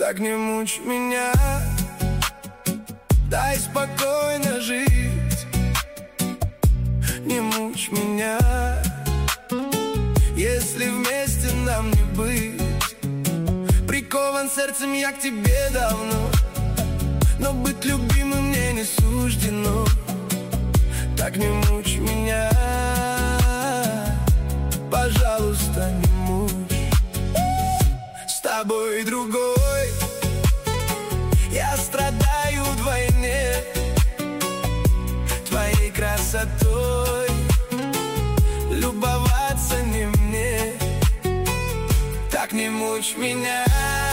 Так не мучь меня, дай спокойно жить. Не мучь меня, если вместе нам не быть. Прикован сердцем я к тебе давно, но быть любимым мне не суждено. Так не мучь меня, пожалуйста, не мучь. С тобой другой, я страдаю вдвойне. Твоей красотой любоваться не мне. Так не мучь меня,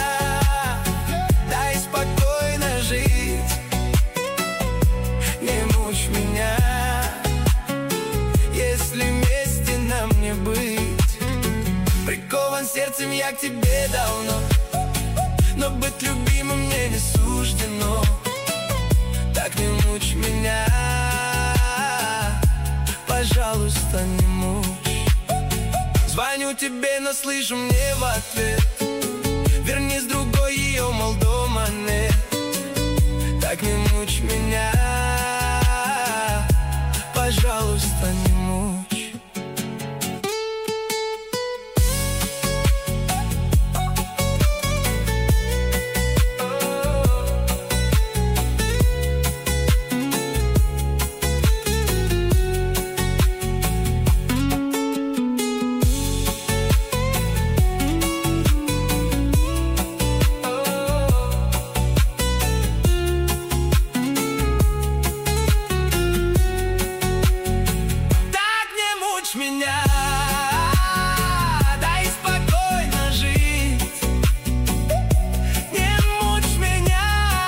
дай спокойно жить. Не мучь меня, если вместе нам не быть. Прикован сердцем я к тебе давно, но быть любимым мне не суждено. Так не мучь меня, пожалуйста, не мучь. Звоню тебе, но слышу мне в ответ: верни с другой, ее, мол, дома нет. Так не мучь меня, пожалуйста, не мучь. Меня, дай спокойно жить. Не мучь меня,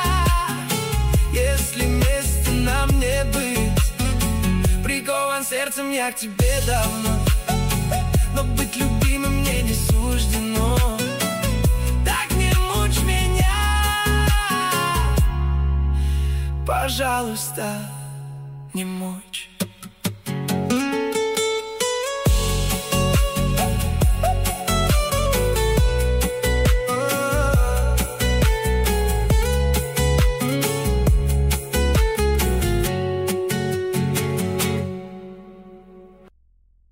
если вместе нам не быть. Прикован сердцем я к тебе давно, но быть любимым мне не суждено. Так не мучь меня, пожалуйста, не мучь.